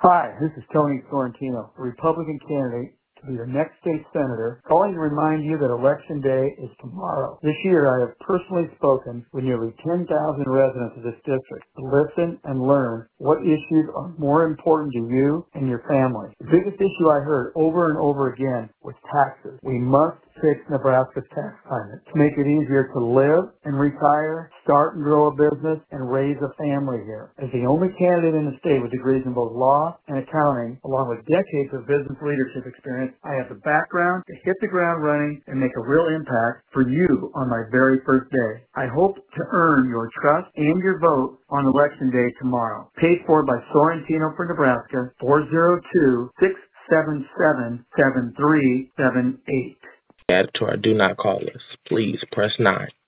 Hi, this is Tony Sorrentino, a Republican candidate to be your next state senator, calling to remind you that Election Day is tomorrow. This year, I have personally spoken with nearly 10,000 residents of this district to listen and learn what issues are more important to you and your family. The biggest issue I heard over and over again was taxes. We must fix Nebraska's tax climate to make it easier to live and retire, start and grow a business, and raise a family here. As the only candidate in the state with degrees in both law and accounting, along with decades of business leadership experience, I have the background to hit the ground running and make a real impact for you on my very first day. I hope to earn your trust and your vote on Election Day tomorrow. Paid for by Sorrentino for Nebraska, 402-677-7378. Add to our Do Not Call list. Please press 9.